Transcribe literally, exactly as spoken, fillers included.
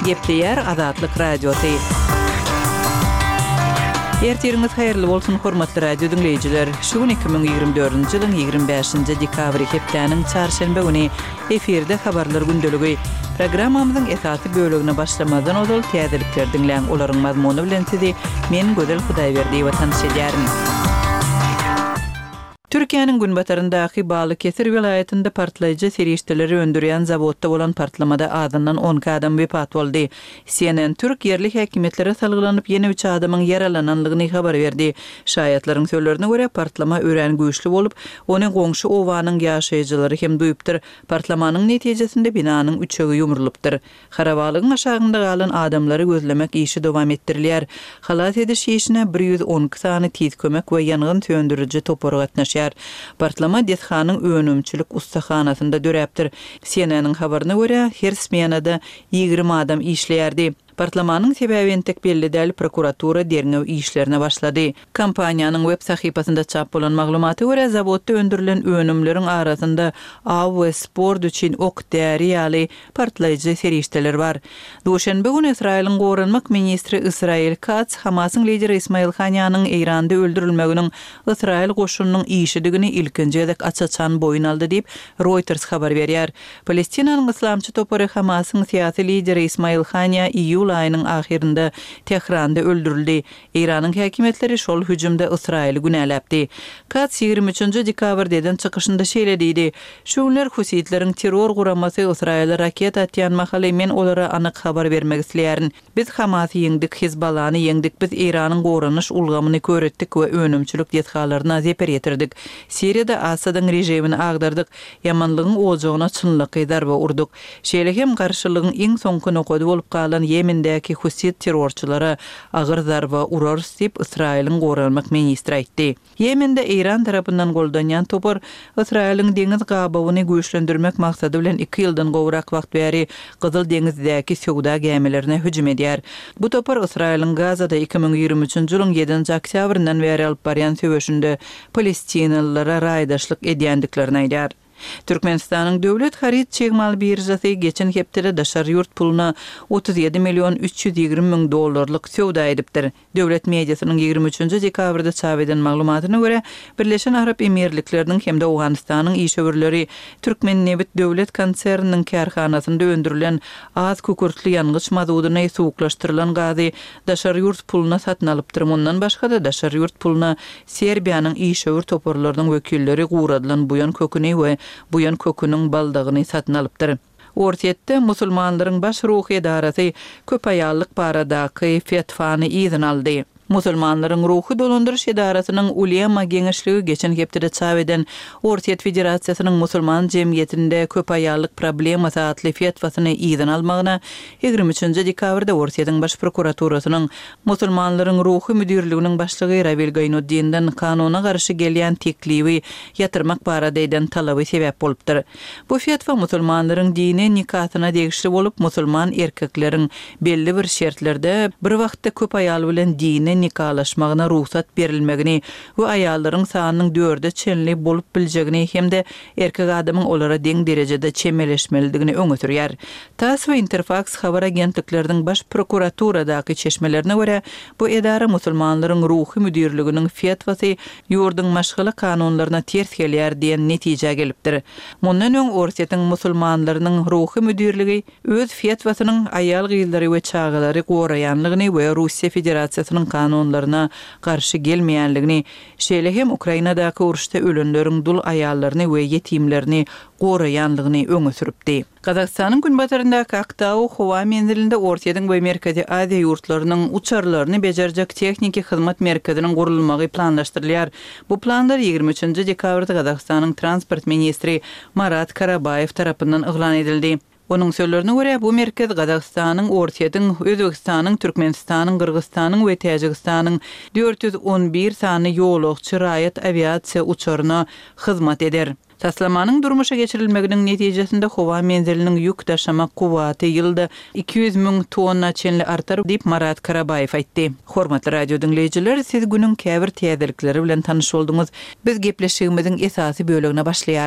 Gepleyer Azatlyk Radiosu. Ertiriniz hayırlı bolsun hormatly radio dinleyijiler. Şu gün iki bin ýygrimi dördünji ýylyň ýygrimi beşinji dekabry hepdeniň çarşembe güni efirde habarlar gündöligi programmamyzyň esasy bölügine başlamadan ozal täzelikler dinleýän olaryň mazmuny bilen sizi men Gödel Hudaýberdi we tanış edýärim. Türkiýanyň Günbataryndaky Balıkesir vilayetinde partlaýjy serişdeleri öndürýän zawodda bolan partlamada azyndan on adam wepat boldy. C N N Türk yerli häkimetlere salgylanyp ýene üç adamyň yaralananlygyny habar berdi. Şaýatlaryň sözlerine görä partlama ören güýçli bolup, ony goňşy owanyň ýaşaýjylary hem duýupdyr. Partlamanyň netijesinde binanyň üçegi ýumrulypdyr. Harabalygyň aşagynda galan adamlary gözlemek işi dowam etdirilýär. Halat ediş işine bir ýüz on sany tiz kömek we ýangyn söndürüji topar gatnaşýar. Partlama dethanyň önümçilik ustahanasynda döräpdir. C N N'ň habaryna görä, her smenada ýygrimi adam işleýärdi. Partlamanyň sebebi entek belli däl, prokuratura derňew işlerine başlady. Kompaniýanyň web sahypasynda çap bolan maglumaty görä, zawodda öndürilen önümleriň arasynda av we sport üçin ok däri ýaly partlaýjy serişdeler bar. Duşanbe günü Israýlyň gorunmak ministri Israel Katz Hamasyň lideri Ismail Hanyanyň Eýranda öldürilmeginiň Israýl goşunynyň işidigini ilkinji edek açaçan boyun aldy diýip Reuters habar berýär. Palestinanyň islamçy topary Hamasyň syýasy lideri Ismail Hanya iyul ayının ahirinde Tehranda öldürüldü. İran'ın häkimetleri şol hüjümde İsrail'i günäläpdi. Katz ýygrimi üçinji dekabrden çykyşynda şeýlediydi. Şu günler Husitleriň terror guramasy Israil'e raket atýan mahaly men olara anyk habar bermek isleýärin. Biz Hamasy ýeňdik, Hizbalany ýeňdik, biz İran'yň goranyş ulgamyny köretdik we önümçilik dethallaryna zeper ýetirdik. Siriýada Asadyň rejimini agdardyk, ýamanlygyň ojagyna çynlyky darba urduk. Şeýle hem garşylygyň iň soňky nokady bolup galan Yemendäki Husit terrorçylara agyr zarba urar diýip Israýlyň goralmak ministri aýtdy. Yemende İran tarapyndan goldanýan topar Israýlyň deňiz gabawyny güýçlendirmek maksady bilen iki ýyldan gowrak wagt bäri Gyzyl deňizdäki sowda gemilerine hüjüm edýär. Bu topar Israýlyň Gazada iki bin ýygrimi üçinji ýylyň ýedinji oktýabryndan bäri alyp barýan söwüşinde Palestinalylara raýdaşlyk edýändiklerini aýdýar. Türkmenistanyň döwlet harit çegmal birjasy geçen hepde daşar ýurt puluna otuz ýedi million üç ýüz ýygrimi miň dollarlyk sowda edipdir. Döwlet mediasynyň ýygrimi üçinji dekabrda çap eden maglumatyna görä, Birleşen Arap Emirlikleriniň hem de Awganistanyň işöwürleri Türkmen Nebit döwlet konserniniň karhanasynda öndürilen az kukurtly ýangyç mazudyny suwuklaşdyrylan gazy daşar ýurt puluna satyn alypdyr. Ondan başga da daşar ýurt puluna Serbiýanyň işöwür toparlarynyň wekilleri guradylan buýan köküni we buýan köküniň baldygyny satyn alypdyr. Ortiýetde musulmanlaryň baş ruhy edarasy köp aýallyk baradaky fetvany izin aldy. Musulmanlaryň ruhy dolandyryş edarasynyň ulema geňeşligi geçen hepde çap eden Ortiýet Federasiýasynyň musulman jemgyýetinde köp aýallyk problema satly fetwasyny izin almagyna ýygrimi üçinji dekabrda Ortiýetiň baş prokuraturasynyň musulmanlaryň ruhy müdirliginiň başlygy Ravil Gaýnuddin'den kanuna garşy gelýän teklibi ýatyrmak barada eden talaby sebäp bolupdyr. Bu fetwa musulmanlaryň dini nikahyna degişli bolup, musulman erkekleriň belli bir şertlerde bir wagtda köp aýal bilen dini nikalaşmagyna ruhsat berilmegini we aýallaryň sanynyň dörde çenli bolup biljegini hemde erkek adamyň olara deň derejede çemeleşmelidigini öňe sürýär. TASS we Interfax habar agentliklerining baş prokuraturadaky çeşmelerine görä, bu edara musulmanlaryň ruhy müdirliginiň fetwasy ýurduň maşgala kanunlaryna ters gelýär diýen netije gelipdir. Mundan öň Ortiýetiň musulmanlarynyň ruhy müdirligi öz fetwasynyň aýal gyýlary we çağalary goraýanlygyny we Russiýa Federasiýasynyň kanunlaryna garşy gelmeýänligini, şeýle hem Ukrainadaky uruşda ölenleriň dul aýallaryny we yetimlerini goraýanlygyny öňe süripdi. Kazakstanyň Günbataryndaky Aktaw howa menzilinde Ortiýetiň we Merkezi Aziýa ýurtlarynyň uçarlaryny bejerjek texniki hyzmat merkeziniň gurulmagy planlaşdyrylýar. Bu planlar ýygrimi üçinji dekabrda Kazakstanyň transport ministri Marat Karabayev tarapyndan eglan edildi. Onun sözlerine göre bu merkez Kazakstanyň, Ortiýetiň, Özbekistanyň, Türkmenistanyň, Kyrgyzstanyň we Täjikistanyň dört yüz on bir sany ýolagçy raýat aviasiýa uçaryna hyzmat eder. Taslamanyň durmuşa geçirilmeginiň netijesinde howa menziliniň ýük taşamak kuwaty ýylda iki yüz miň tonna çenli artar diýip Marat Karabayev aýtdy. Hormatly radio dinleýijiler, siz günüň käbir täzelikleri bilen tanyş boldyňyz. Biz gepleşigimiziň esasy bölügine başlaýar.